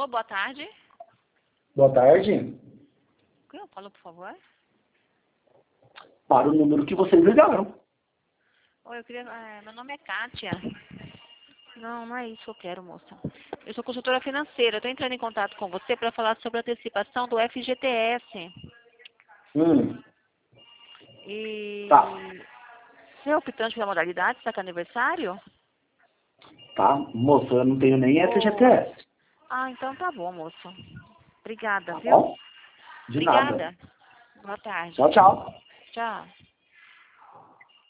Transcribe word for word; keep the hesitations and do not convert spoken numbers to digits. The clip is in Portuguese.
Alô, boa tarde. Boa tarde. Quem eu falo, por favor? Para o número que vocês ligaram. Oi, eu queria... é, meu nome é Kátia. Não, não é isso que eu quero, moça. Eu sou consultora financeira. Eu estou entrando em contato com você para falar sobre a antecipação do F G T S. Hum, E... tá. Você é optante pela modalidade? Está com aniversário? Tá, moça, eu não tenho nem F G T Oh. S. Ah, então tá bom, moço. Obrigada, Tá viu? bom? De nada. Obrigada. Boa tarde. Tchau, tchau. Tchau.